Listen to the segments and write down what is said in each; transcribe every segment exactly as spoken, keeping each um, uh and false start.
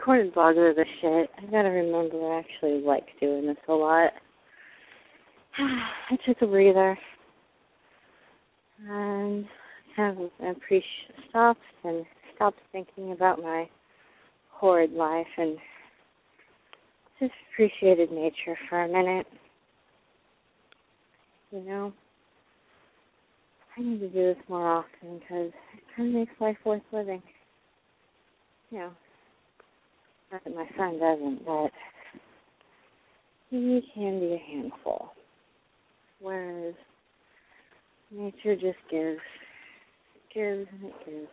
recorded blogs are the shit. I gotta remember I actually like doing this a lot. I took a breather and kind of appreciate, stopped and stopped thinking about my horrid life and just appreciated nature for a minute. You know, I need to do this more often because it kind of makes life worth living. You know, not that my son doesn't, but he can be a handful. Whereas nature just gives. It gives and it gives.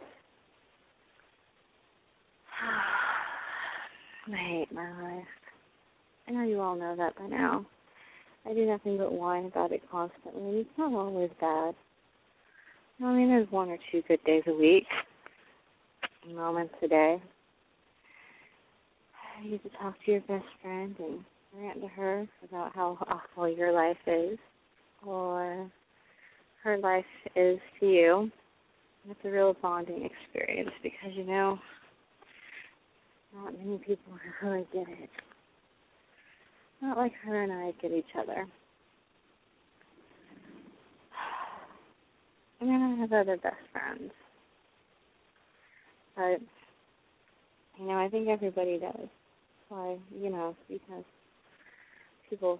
I hate my life. I know you all know that by now. I do nothing but whine about it constantly, and it's not always bad. I mean, there's one or two good days a week, moments a day. You get to talk to your best friend and rant to her about how awful your life is, or her life is to you. It's a real bonding experience because, you know, not many people really get it. Not like her and I get each other. And then I have other best friends. But, you know, I think everybody does. Why, you know, because people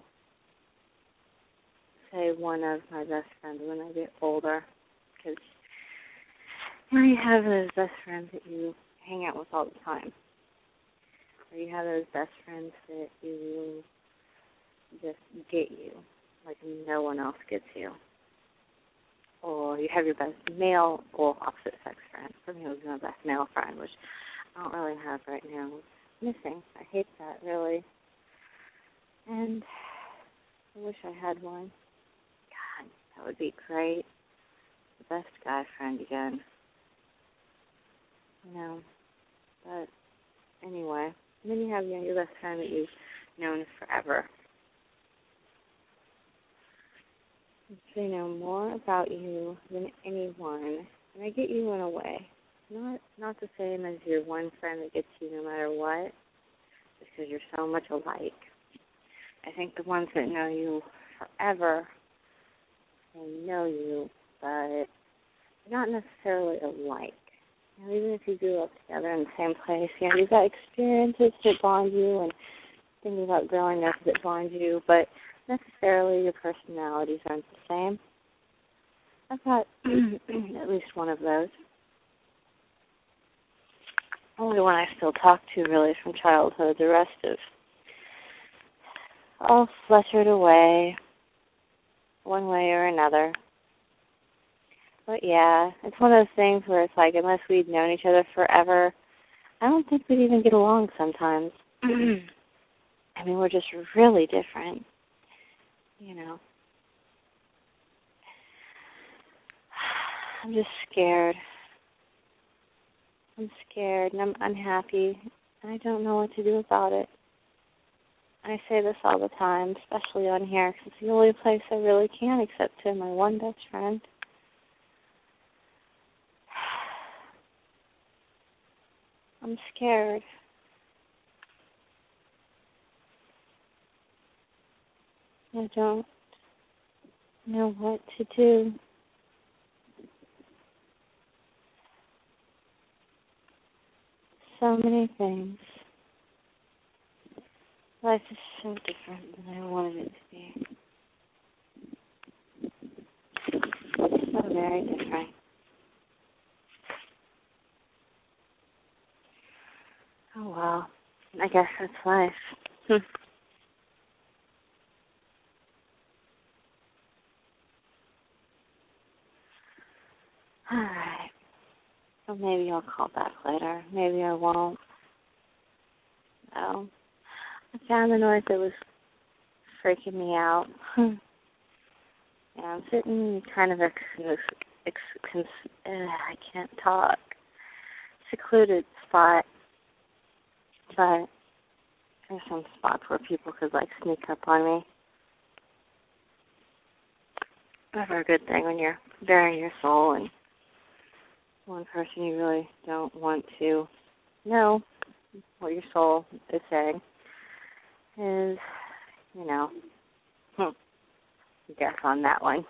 say one of my best friends when I get older. Because you know, you have those best friends that you hang out with all the time. Or you have those best friends that you just get you, like no one else gets you. Or you have your best male or opposite sex friend. For me, it was my best male friend, which I don't really have right now. It's missing. I hate that, really. And I wish I had one. God, that would be great. The best guy friend again. You know, but anyway. And then you have, you know, your best friend that you've known forever. They know more about you than anyone, and I get you in a way. Not not the same as your one friend that gets you no matter what, just because you're so much alike. I think the ones that know you forever, they know you, but not necessarily alike. You know, even if you grew up together in the same place, you know, you've got experiences that bond you and things about growing up that bond you, but necessarily your personalities aren't the same. I've got at least one of those. Only one I still talk to really from childhood. The rest of all fluttered away one way or another. But yeah, it's one of those things where it's like unless we'd known each other forever, I don't think we'd even get along sometimes. I mean, we're just really different. You know, I'm just scared. I'm scared and I'm unhappy, and I don't know what to do about it. I say this all the time, especially on here, because it's the only place I really can accept him, my one best friend. I'm scared. I don't know what to do. So many things. Life is so different than I wanted it to be. So very different. Oh, well. I guess that's life. All right. Well, maybe I'll call back later. Maybe I won't. No. I found the noise that was freaking me out. And I'm sitting in kind of a, ex, cons, uh, I can't talk, secluded spot. But there's some spots where people could, like, sneak up on me. Never a good thing when you're bearing your soul and one person you really don't want to know what your soul is saying is, you know, hmm, guess on that one.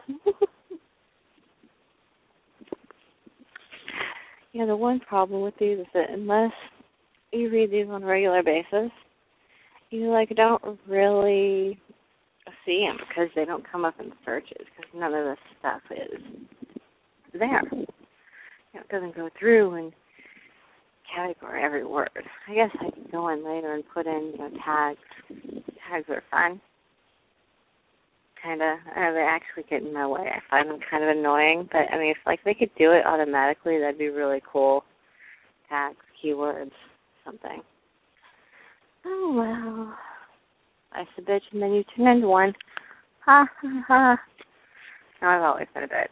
Yeah, the one problem with these is that unless you read these on a regular basis, you, like, don't really see them because they don't come up in searches because none of this stuff is there. You know, it doesn't go through and category every word. I guess I could go in later and put in, you know, tags. Tags are fun. Kind of, or they actually get in my way. I find them kind of annoying, but I mean, if like they could do it automatically, that'd be really cool. Tags, keywords, something. Oh well, life's a bitch, and then you turn into one. Ha ha ha. No, I've always been a bitch.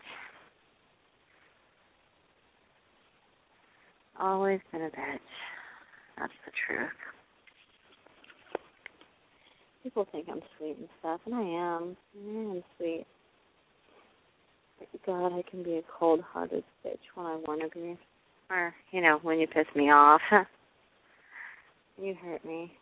Always been a bitch. That's the truth. People think I'm sweet and stuff, and I am. I am sweet. But God, I can be a cold-hearted bitch when I want to be. Or, you know, when you piss me off. You hurt me.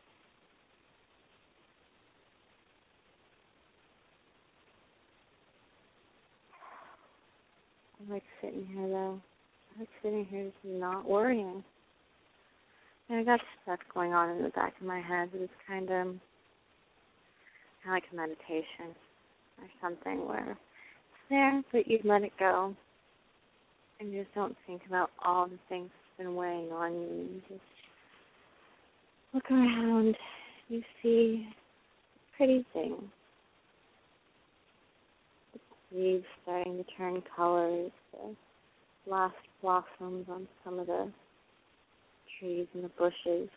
I like sitting here, though. I like sitting here just not worrying. And I got stuff going on in the back of my head, but it's kind of... kind of like a meditation or something where it's there, but you let it go. And you just don't think about all the things that's been weighing on you. You just look around, you see pretty things. The leaves starting to turn colors, the last blossoms on some of the trees and the bushes.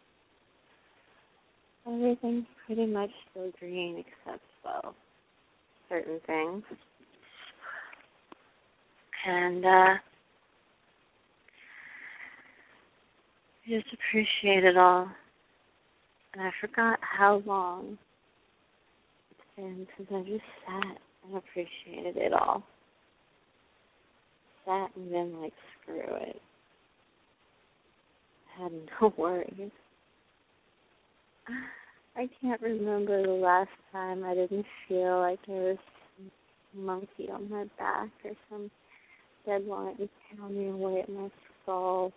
Everything's pretty much still green except, well, certain things. And, uh, I just appreciate it all. And I forgot how long it's been since I just sat and appreciated it all. Sat and been like, screw it. I had no worries. I can't remember the last time I didn't feel like there was some monkey on my back or some deadline pounding away at my skull.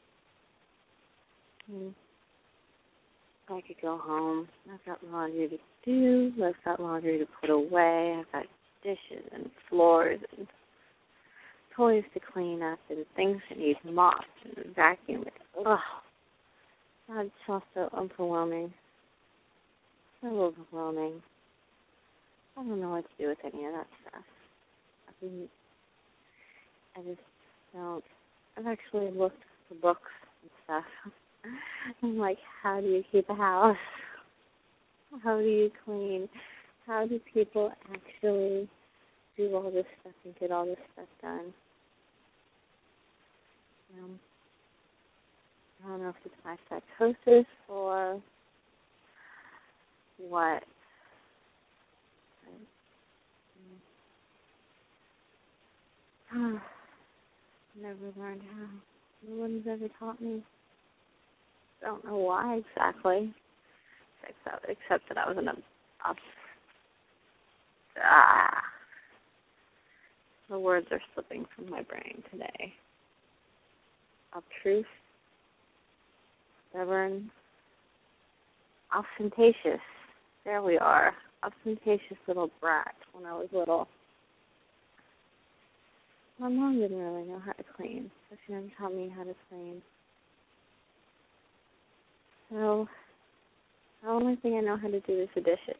And I could go home. I've got laundry to do. I've got laundry to put away. I've got dishes and floors and toys to clean up and things that need mopped and vacuumed. Ugh. God, it's all so overwhelming. So overwhelming. I don't know what to do with any of that stuff. I mean, I just don't. I've actually looked for books and stuff. I'm like, how do you keep a house? How do you clean? How do people actually do all this stuff and get all this stuff done? Um, I don't know if it's my psychosis or what. I never learned how. No one's ever taught me. Don't know why exactly, except, except that I was in a, a ah. The words are slipping from my brain today. Obtrusive, stubborn, ostentatious. There we are. Ostentatious little brat when I was little. My mom didn't really know how to clean, so she never taught me how to clean. So, the only thing I know how to do is the dishes.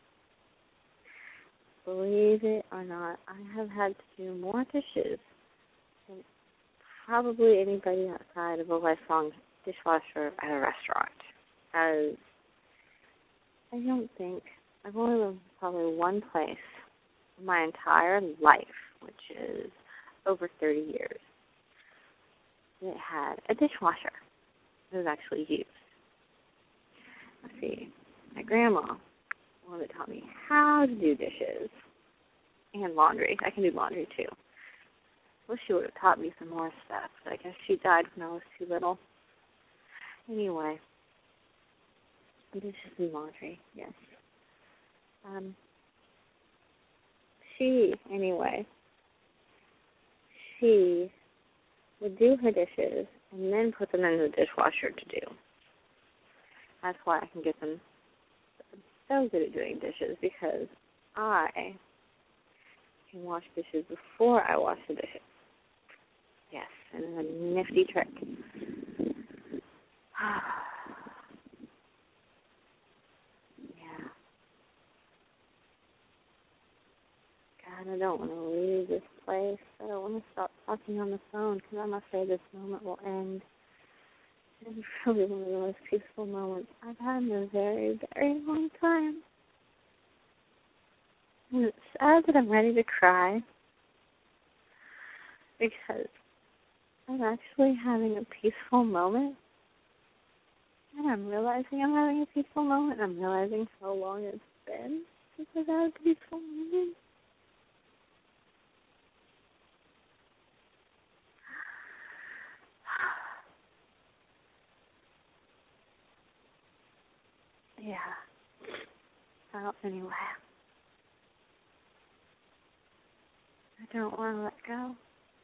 Believe it or not, I have had to do more dishes than probably anybody outside of a lifelong dishwasher at a restaurant. As I don't think, I've only lived probably one place in my entire life, which is over thirty years. It had a dishwasher. It was actually used. Let's see, my grandma, the one that taught me how to do dishes and laundry. I can do laundry too. Wish she would have taught me some more stuff, but I guess she died when I was too little. Anyway, dishes and laundry, yes. Um, she, anyway, she would do her dishes and then put them in the dishwasher to do. That's why I can get them so good at doing dishes, because I can wash dishes before I wash the dishes. Yes, and it's a nifty trick. Yeah. God, I don't want to leave this place. I don't want to stop talking on the phone because I'm afraid this moment will end. It's really one of the most peaceful moments I've had in a very, very long time. And it's sad that I'm ready to cry because I'm actually having a peaceful moment. And I'm realizing I'm having a peaceful moment. I'm realizing how long it's been since I've had a peaceful moment. Yeah. Well, anyway. I don't want to let go.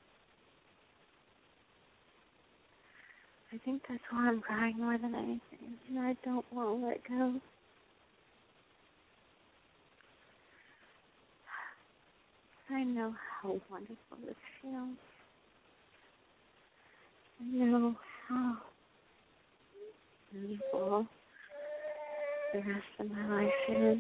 I think that's why I'm crying more than anything. And I don't want to let go. I know how wonderful this feels. I know how beautiful the rest of my life is.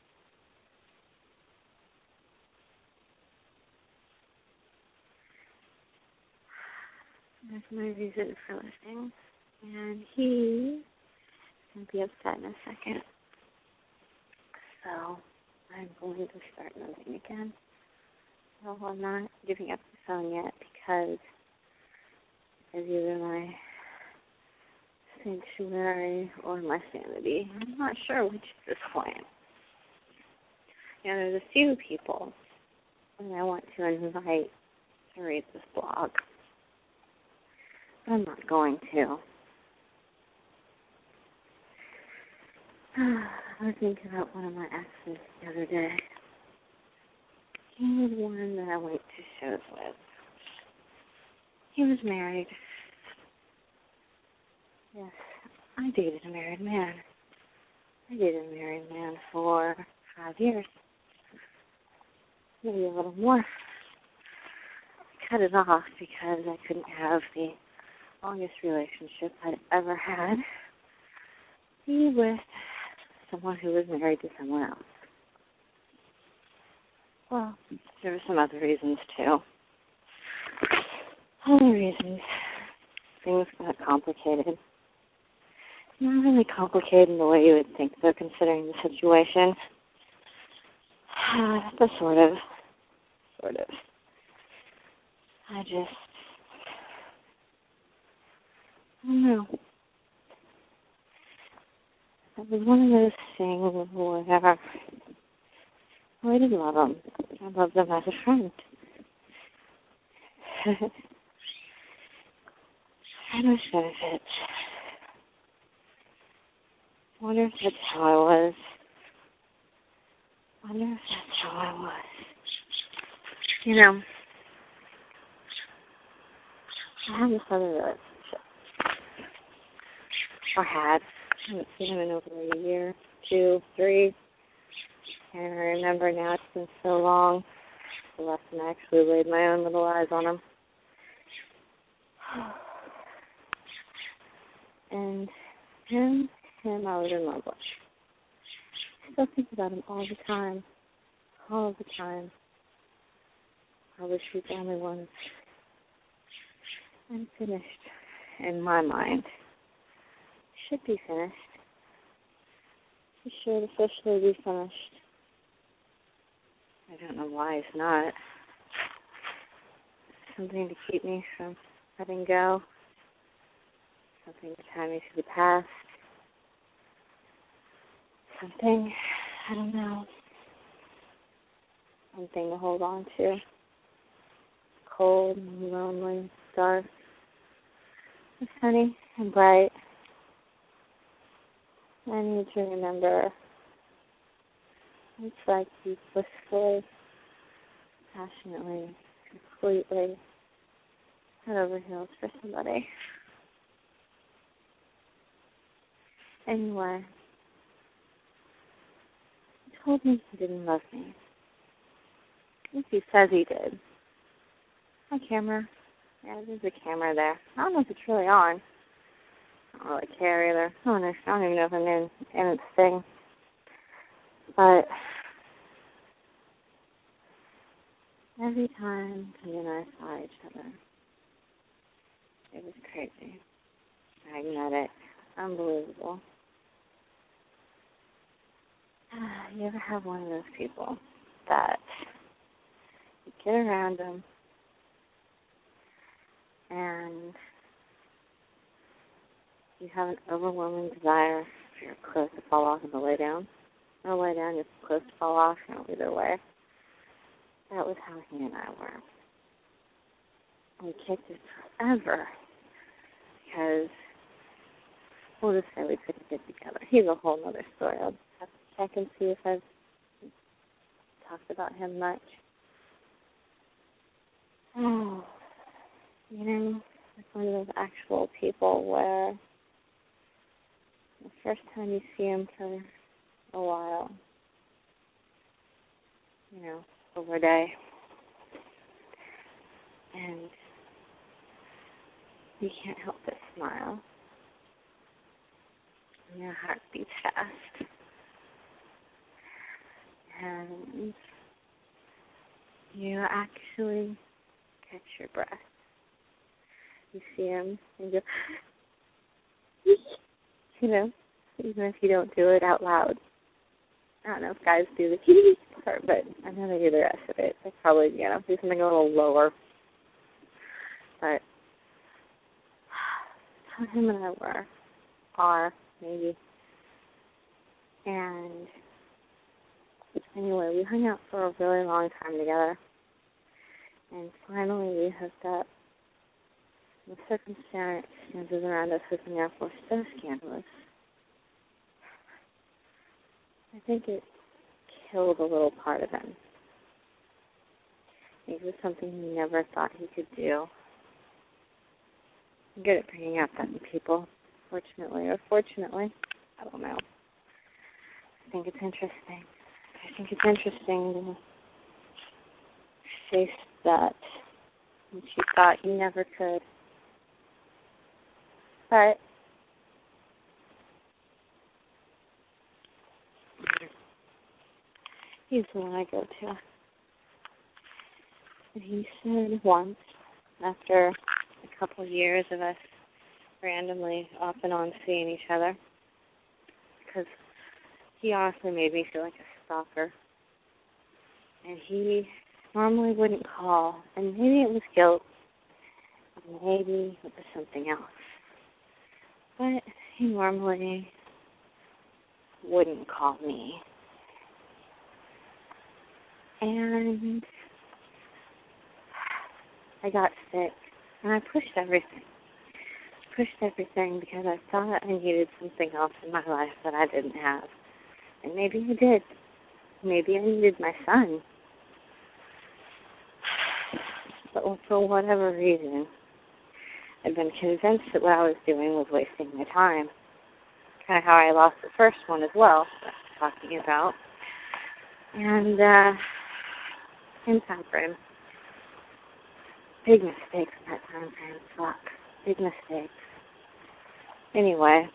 That's my reason for listening. And he can be upset in a second. So I'm going to start moving again. So I'm not giving up the phone yet because it's either my sanctuary or my sanity. I'm not sure which at this point. You know, there's a few people that I want to invite to read this blog. But I'm not going to. I was thinking about one of my exes the other day. He was one that I went to shows with. He was married. Yes, I dated a married man. I dated a married man for five years. Maybe a little more. I cut it off because I couldn't have the longest relationship I'd ever had be with someone who was married to someone else. Well, there were some other reasons, too. Other reasons. Things got complicated. Not really complicated in the way you would think, though, considering the situation. Uh, but sort of. Sort of. I just... I don't know. It was one of those things where I didn't love him. I loved him as a friend. Friend with benefits. I wonder if that's how I was. I wonder if that's how I was. You know, I have this other relationship. Or had. I haven't seen him in over a year, two, three. And I remember now it's been so long. The lesson I actually laid my own little eyes on him. And him, him I was in love with. I still think about him all the time. All the time. I wish he'd only once. I'm finished. In my mind. Should be finished. He should officially be finished. I don't know why he's not. Something to keep me from letting go. Something to tie me to the past. Something, I don't know. Something to hold on to. Cold and lonely, dark. It's sunny and bright. I need to remember it's like you blissfully, passionately, completely head over heels for somebody. Anyway, he told me he didn't love me. I think he says he did. My camera. Yeah, there's a camera there. I don't know if it's really on. I don't really care either. I don't, know, I don't even know if I'm in, in its thing. But every time he and I saw each other, it was crazy. Magnetic. Unbelievable. You ever have one of those people that you get around them and you have an overwhelming desire for your clothes to fall off and to lay down? Or lay down, your clothes to fall off, you know, either way. That was how he and I were. We kicked it forever because we'll just say we couldn't get together. He's a whole other story. I'll have to check and see if I've talked about him much. Oh, you know, it's one of those actual people where the first time you see him for a while, you know, over a day, and you can't help but smile. And your heart beats fast. And you actually catch your breath. You see him and you go, you know, even if you don't do it out loud. I don't know if guys do the hee part, but I know they do the rest of it. They probably, you know, do something a little lower. But how him and I were, are, maybe. And anyway, we hung out for a really long time together. And finally we hooked up. The circumstances around us hooking up were so scandalous. I think it killed a little part of him. It was something he never thought he could do. I'm good at bringing out that in people, fortunately or fortunately. I don't know. I think it's interesting. I think it's interesting to face that which you thought you never could. But he's the one I go to. And he said once, after a couple of years of us randomly off and on seeing each other, because he honestly made me feel like a stalker. And he normally wouldn't call, and maybe it was guilt, and maybe it was something else. But he normally wouldn't call me. And I got sick, and I pushed everything. Pushed everything because I thought I needed something else in my life that I didn't have. And maybe I did. Maybe I needed my son. But for whatever reason, I'd been convinced that what I was doing was wasting my time. Kind of how I lost the first one as well, that I was talking about. And, uh, in time frame. Big mistakes in that time frame. Fuck. Big mistakes. Anyway.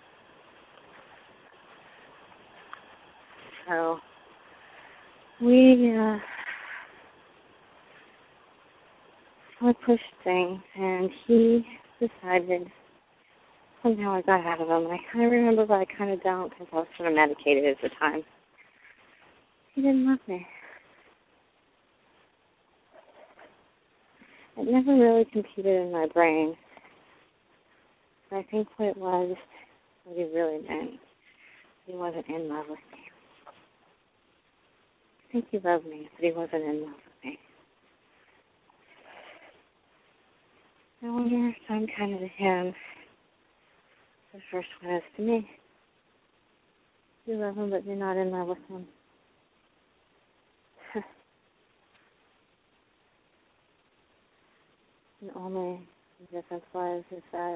So, we, uh, I pushed things, and he decided, somehow I got out of him. I kind of remember, but I kind of don't, because I was sort of medicated at the time. He didn't love me. It never really computed in my brain. But I think what it was, what he really meant, he wasn't in love with me. I think he loved me, but he wasn't in love with me. I wonder if I'm kind of to him. The first one is to me. You love him, but you're not in love with him. The only difference was is that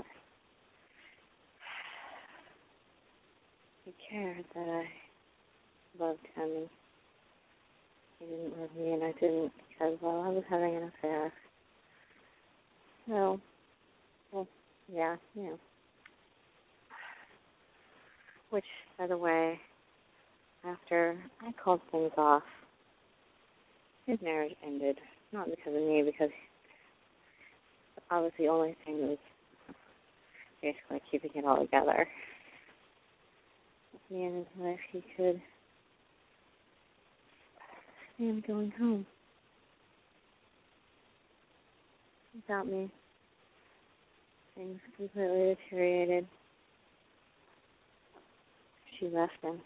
he cared that I loved him, and he didn't love me, and I didn't, because, well, I was having an affair. So, well, yeah, you know. Which, by the way, after I called things off, his marriage ended. Not because of me, because I was the only thing that was basically keeping it all together. At the end of his life, he could stand going home without me. Things completely deteriorated. She left him.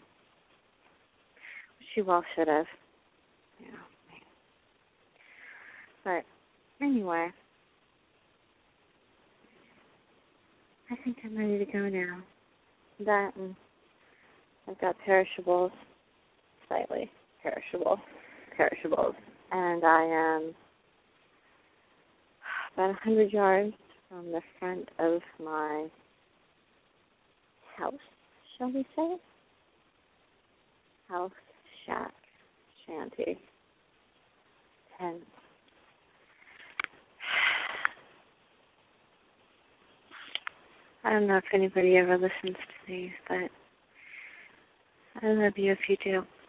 She well should have. Yeah. But anyway, I think I'm ready to go now. That and I've got perishables, slightly perishable, perishables, and I am about a hundred yards from the front of my house, shall we say? House, shack, shanty, tent. I don't know if anybody ever listens to these, but I love you if you do.